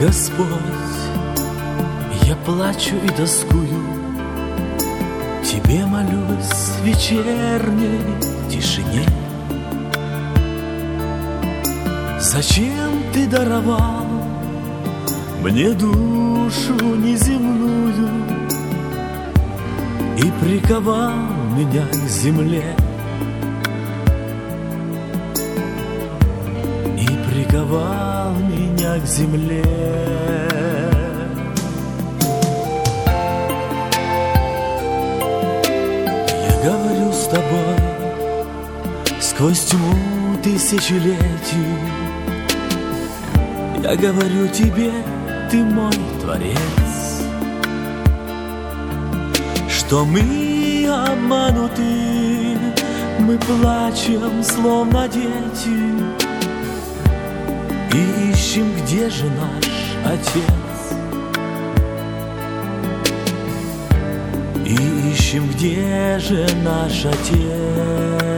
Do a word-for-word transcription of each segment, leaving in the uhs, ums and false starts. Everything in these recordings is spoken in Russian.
Господь, я плачу и тоскую, Тебе молюсь в вечерней тишине. Зачем Ты даровал мне душу неземную и приковал меня к земле, и приковал меня к земле? Я говорю с Тобой сквозь тьму тысячелетий. Я говорю Тебе, Ты мой Творец, что мы обмануты, мы плачем, словно дети, и ищем, где же наш Отец, и ищем, где же наш Отец.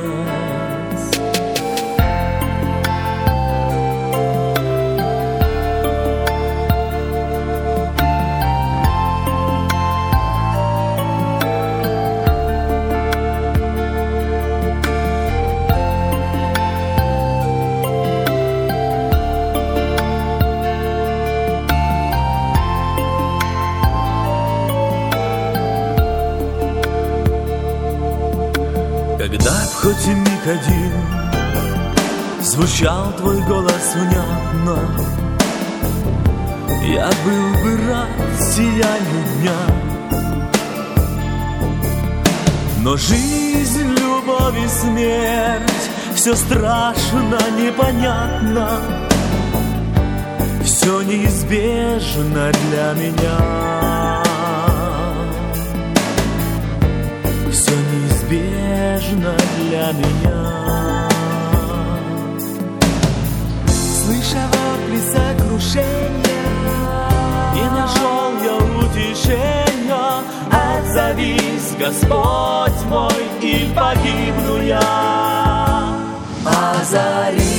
Когда б хоть и миг один звучал Твой голос внятно, я был бы рад сиянию дня. Но жизнь, любовь и смерть — все страшно, непонятно, все неизбежно для меня. Все неизбежно для меня. Слыша вопли сокрушения, не нашел я утешения. Отзовись, Господь мой, и погибну я. озари